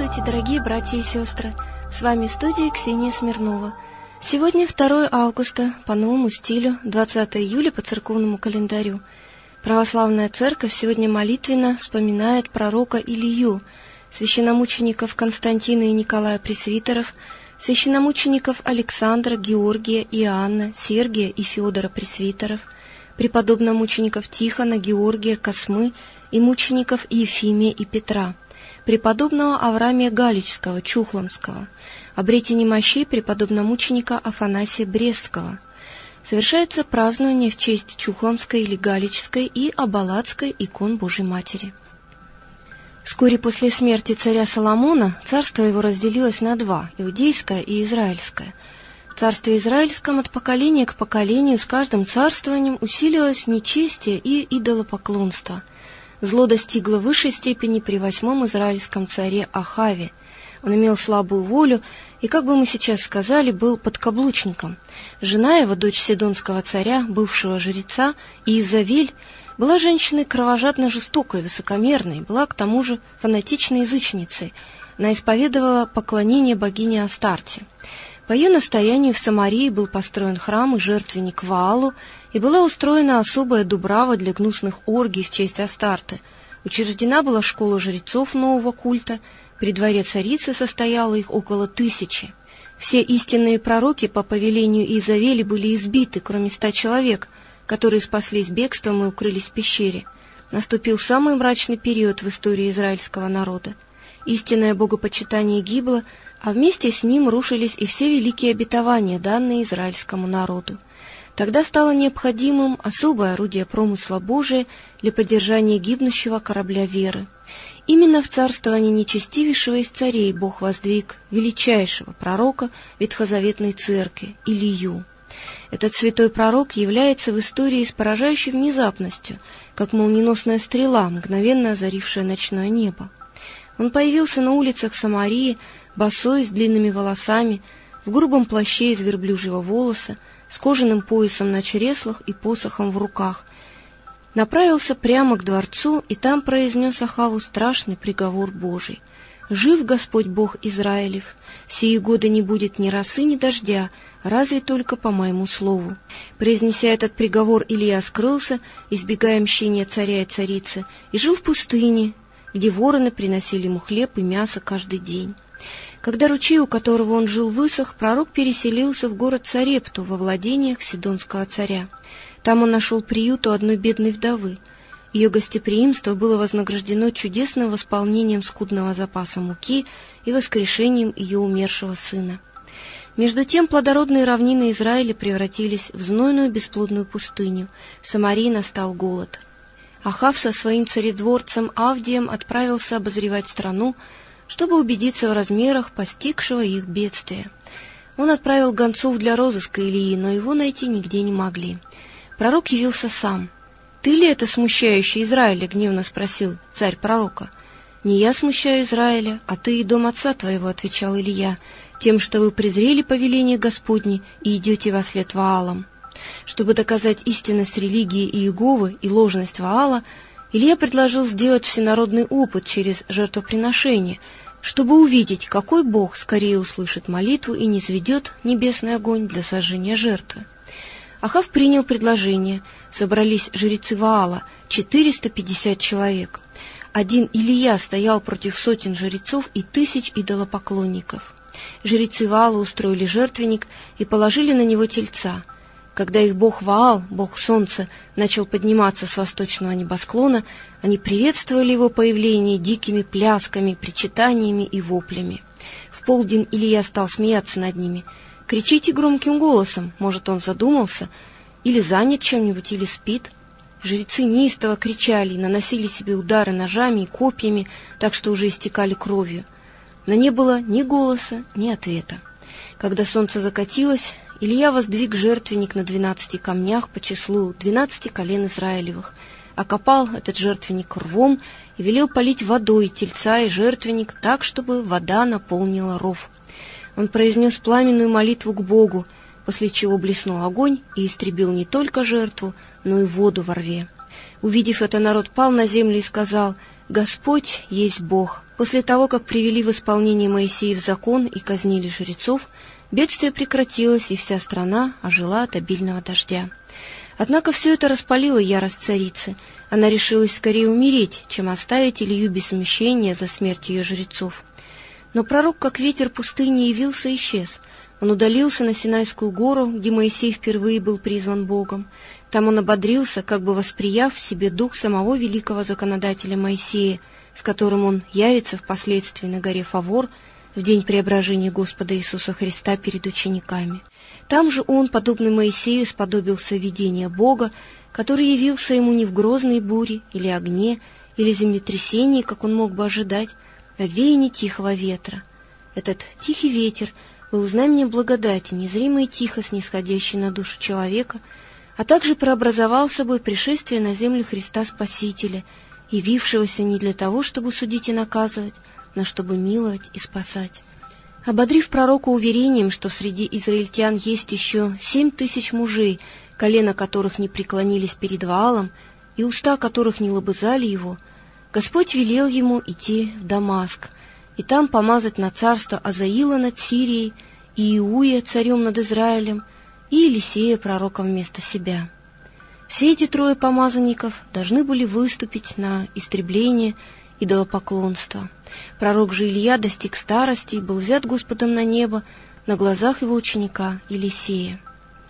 Здравствуйте, дорогие братья и сестры! С вами студия Ксения Смирнова. Сегодня 2 августа по новому стилю, 20 июля по церковному календарю. Православная церковь сегодня молитвенно вспоминает пророка Илью, священномучеников Константина и Николая Пресвитеров, священномучеников Александра, Георгия, Иоанна, Сергия и Федора Пресвитеров, преподобномучеников Тихона, Георгия, Космы и мучеников Ефимия и Петра, преподобного Авраамия Галичского, Чухломского, обретение мощей преподобномученика Афанасия Брестского. Совершается празднование в честь Чухломской или Галичской и Абалацкой икон Божьей Матери. Вскоре после смерти царя Соломона царство его разделилось на два – иудейское и израильское. В царстве израильском от поколения к поколению с каждым царствованием усилилось нечестие и идолопоклонство. Зло достигло высшей степени при 8-м израильском царе Ахаве. Он имел слабую волю и, как бы мы сейчас сказали, был подкаблучником. Жена его, дочь сидонского царя, бывшего жреца, Иезавель, была женщиной кровожадно жестокой, высокомерной, была к тому же фанатичной язычницей. Она исповедовала поклонение богине Астарте. По ее настоянию в Самарии был построен храм и жертвенник Ваалу, и была устроена особая дубрава для гнусных оргий в честь Астарты. Учреждена была школа жрецов нового культа, при дворе царицы состояло их около 1000. Все истинные пророки по повелению Иезавели были избиты, кроме 100 человек, которые спаслись бегством и укрылись в пещере. Наступил самый мрачный период в истории израильского народа. Истинное богопочитание гибло, а вместе с ним рушились и все великие обетования, данные израильскому народу. Тогда стало необходимым особое орудие промысла Божия для поддержания гибнущего корабля веры. Именно в царствовании нечестивейшего из царей Бог воздвиг величайшего пророка Ветхозаветной церкви Илью. Этот святой пророк является в истории с поражающей внезапностью, как молниеносная стрела, мгновенно озарившая ночное небо. Он появился на улицах Самарии, босой, с длинными волосами, в грубом плаще из верблюжьего волоса, с кожаным поясом на чреслах и посохом в руках. Направился прямо к дворцу и там произнес Ахаву страшный приговор Божий. «Жив Господь Бог Израилев, в сии годы не будет ни росы, ни дождя, разве только по моему слову». Произнеся этот приговор, Илья скрылся, избегая мщения царя и царицы, и жил в пустыне, где вороны приносили ему хлеб и мясо каждый день. Когда ручей, у которого он жил, высох, пророк переселился в город Сарепту во владениях сидонского царя. Там он нашел приют у одной бедной вдовы. Ее гостеприимство было вознаграждено чудесным восполнением скудного запаса муки и воскрешением ее умершего сына. Между тем плодородные равнины Израиля превратились в знойную бесплодную пустыню. В Самарии настал голод. Ахав со своим царедворцем Авдием отправился обозревать страну, чтобы убедиться в размерах постигшего их бедствия. Он отправил гонцов для розыска Илии, но его найти нигде не могли. Пророк явился сам. «Ты ли это смущающий Израиля?» — гневно спросил царь пророка. «Не я смущаю Израиля, а ты и дом отца твоего», — отвечал Илия, «тем, что вы презрели повеление Господне и идете вослед Ваалам». Чтобы доказать истинность религии Иеговы и ложность Ваала, Илья предложил сделать всенародный опыт через жертвоприношение, чтобы увидеть, какой Бог скорее услышит молитву и низведет небесный огонь для сожжения жертвы. Ахав принял предложение. Собрались жрецы Ваала, 450 человек. Один Илия стоял против сотен жрецов и 1000 идолопоклонников. Жрецы Ваала устроили жертвенник и положили на него тельца. Когда их бог Ваал, бог солнца, начал подниматься с восточного небосклона, они приветствовали его появление дикими плясками, причитаниями и воплями. В полдень Илья стал смеяться над ними. «Кричите громким голосом, может, он задумался, или занят чем-нибудь, или спит». Жрецы неистово кричали и наносили себе удары ножами и копьями, так что уже истекали кровью. Но не было ни голоса, ни ответа. Когда солнце закатилось, Илья воздвиг жертвенник на 12 камнях по числу 12 колен Израилевых, окопал этот жертвенник рвом и велел полить водой тельца и жертвенник так, чтобы вода наполнила ров. Он произнес пламенную молитву к Богу, после чего блеснул огонь и истребил не только жертву, но и воду во рве. Увидев это, народ пал на землю и сказал: Господь есть Бог. После того, как привели в исполнение Моисеев закон и казнили жрецов, бедствие прекратилось, и вся страна ожила от обильного дождя. Однако все это распалило ярость царицы. Она решилась скорее умереть, чем оставить Илью без смущения за смерть ее жрецов. Но пророк, как ветер пустыни, явился и исчез. Он удалился на Синайскую гору, где Моисей впервые был призван Богом. Там он ободрился, как бы восприяв в себе дух самого великого законодателя Моисея, с которым он явится впоследствии на горе Фавор в день преображения Господа Иисуса Христа перед учениками. Там же он, подобный Моисею, сподобился видения Бога, который явился ему не в грозной буре или огне, или землетрясении, как он мог бы ожидать, а в веянии тихого ветра. Этот тихий ветер был знаменем благодати, незримо и тихо снисходящий на душу человека, а также преобразовал собой пришествие на землю Христа Спасителя, явившегося не для того, чтобы судить и наказывать, но чтобы миловать и спасать. Ободрив пророка уверением, что среди израильтян есть еще 7000 мужей, колена которых не преклонились перед Ваалом, и уста которых не лобызали его, Господь велел ему идти в Дамаск, и там помазать на царство Азаила над Сирией, и Иуя царем над Израилем, и Елисея пророком вместо себя. Все эти 3 помазанников должны были выступить на истребление идолопоклонства. Пророк же Илья достиг старости и был взят Господом на небо на глазах его ученика Елисея.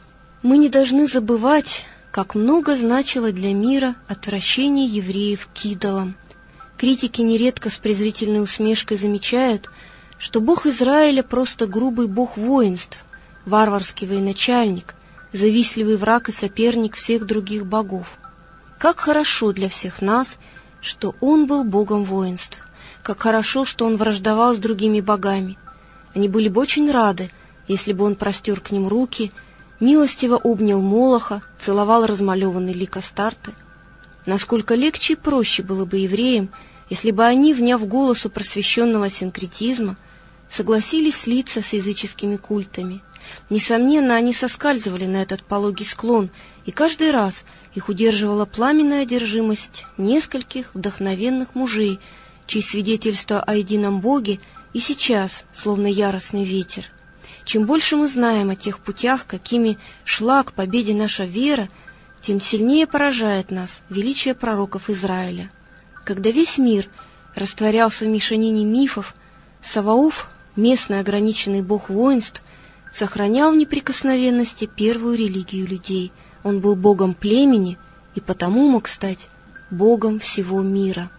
Мы не должны забывать, как много значило для мира отвращение евреев к идолам. Критики нередко с презрительной усмешкой замечают, что Бог Израиля просто грубый бог воинств, варварский военачальник, завистливый враг и соперник всех других богов. Как хорошо для всех нас, что он был богом воинств. Как хорошо, что он враждовал с другими богами. Они были бы очень рады, если бы он простер к ним руки, милостиво обнял Молоха, целовал размалеванный лик Астарты. Насколько легче и проще было бы евреям, если бы они, вняв голосу просвещенного синкретизма, согласились слиться с языческими культами. Несомненно, они соскальзывали на этот пологий склон, и каждый раз их удерживала пламенная одержимость нескольких вдохновенных мужей, чьи свидетельства о едином Боге и сейчас, словно яростный ветер. Чем больше мы знаем о тех путях, какими шла к победе наша вера, тем сильнее поражает нас величие пророков Израиля. Когда весь мир растворялся в мешанине мифов, Саваоф, местный ограниченный бог воинств, сохранял в неприкосновенности первую религию людей. Он был богом племени и потому мог стать богом всего мира.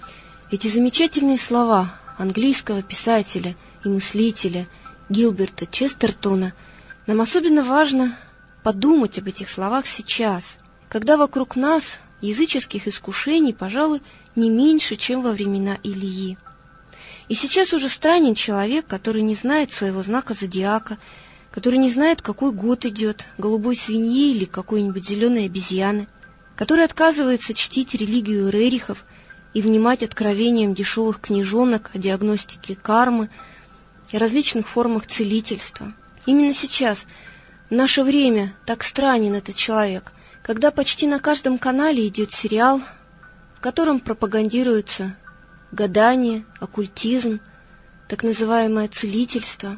Эти замечательные слова английского писателя и мыслителя Гилберта Честертона нам особенно важно подумать об этих словах сейчас, когда вокруг нас языческих искушений, пожалуй, не меньше, чем во времена Илии. И сейчас уже странен человек, который не знает своего знака зодиака, который не знает, какой год идет, голубой свиньи или какой-нибудь зеленой обезьяны, который отказывается чтить религию Рерихов и внимать откровениям дешевых книжонок о диагностике кармы и различных формах целительства. Именно сейчас, в наше время, так странен этот человек, когда почти на каждом канале идет сериал, в котором пропагандируется гадание, оккультизм, так называемое целительство,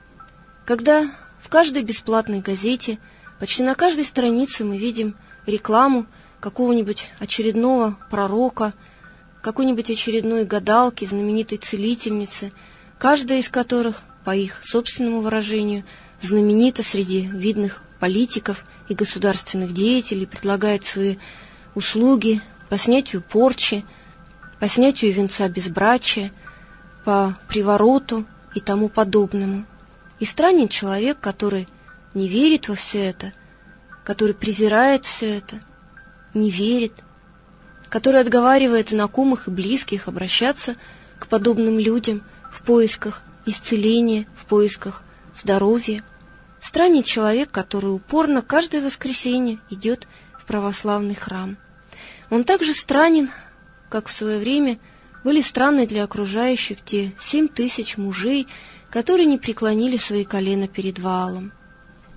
когда в каждой бесплатной газете, почти на каждой странице мы видим рекламу какого-нибудь очередного пророка, какой-нибудь очередной гадалки, знаменитой целительницы, каждая из которых, по их собственному выражению, знаменита среди видных политиков и государственных деятелей, предлагает свои услуги по снятию порчи, по снятию венца безбрачия, по привороту и тому подобному. И странен человек, который не верит во все это, который презирает все это, не верит, который отговаривает знакомых и близких обращаться к подобным людям в поисках исцеления, в поисках здоровья. Странен человек, который упорно каждое воскресенье идет в православный храм. Он также странен, как в свое время были странны для окружающих те 7000 мужей, которые не преклонили свои колена перед Ваалом.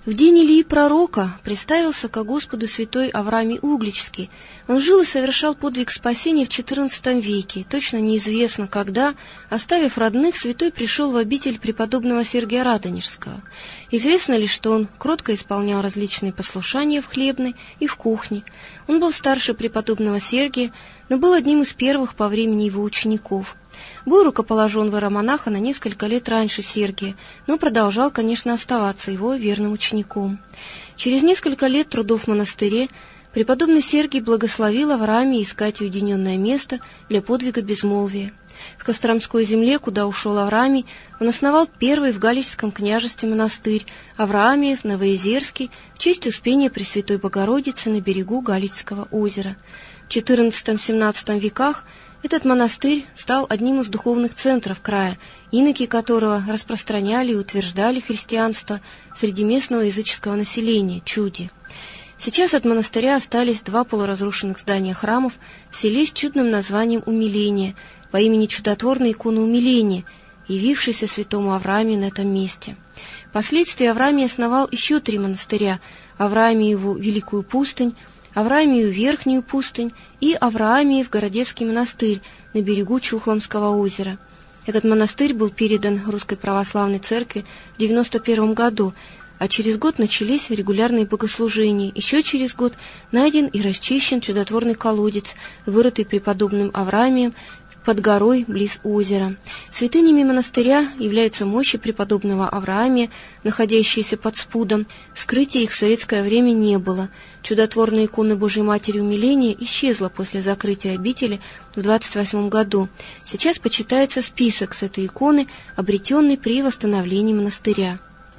В день Илии пророка представился ко Господу святой Авраамий Угличский. Он жил и совершал подвиг спасения в XIV веке. Точно неизвестно, когда, оставив родных, святой пришел в обитель преподобного Сергия Радонежского. Известно лишь, что он кротко исполнял различные послушания в хлебной и в кухне. Он был старше преподобного Сергия, но был одним из первых по времени его учеников. Был рукоположен в иеромонаха на несколько лет раньше Сергия, но продолжал, конечно, оставаться его верным учеником. Через несколько лет трудов в монастыре преподобный Сергий благословил Авраамия искать уединенное место для подвига безмолвия. В Костромской земле, куда ушел Авраамий, он основал первый в Галичском княжестве монастырь Авраамиев Новоезерский в честь Успения Пресвятой Богородицы на берегу Галичского озера. В XIV-XVII веках этот монастырь стал одним из духовных центров края, иноки которого распространяли и утверждали христианство среди местного языческого населения, чуди. Сейчас от монастыря остались 2 полуразрушенных здания храмов в селе с чудным названием Умиление, по имени чудотворной иконы Умиления, явившейся святому Авраамию на этом месте. Впоследствии Авраамий основал еще 3 монастыря: Авраамиеву Великую пустынь, Авраамию Верхнюю пустынь и Авраамиев Городецкий монастырь на берегу Чухломского озера. Этот монастырь был передан Русской Православной Церкви в 91 году, а через год начались регулярные богослужения. Еще через год найден и расчищен чудотворный колодец, вырытый преподобным Авраамием под горой близ озера. Святынями монастыря являются мощи преподобного Авраамия, находящиеся под спудом. Вскрытия их в советское время не было. Чудотворная икона Божьей Матери Умиления исчезла после закрытия обители в 28 году. Сейчас почитается список с этой иконы, обретенный при восстановлении монастыря.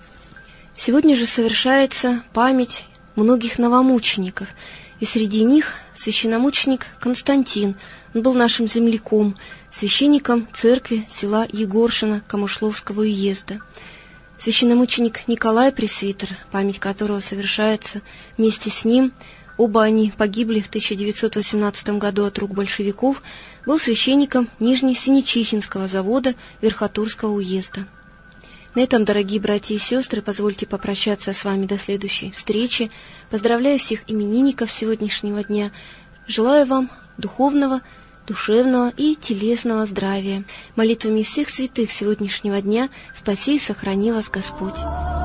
Сегодня же совершается память многих новомучеников, и среди них священномученик Константин. Он был нашим земляком, священником церкви села Егоршино Камышловского уезда. Священномученик Николай Пресвитер, память которого совершается вместе с ним, оба они погибли в 1918 году от рук большевиков, был священником Нижнесинечихинского завода Верхотурского уезда. На этом, дорогие братья и сестры, позвольте попрощаться с вами до следующей встречи. Поздравляю всех именинников сегодняшнего дня. Желаю вам духовного, душевного и телесного здравия. Молитвами всех святых сегодняшнего дня спаси и сохрани вас Господь.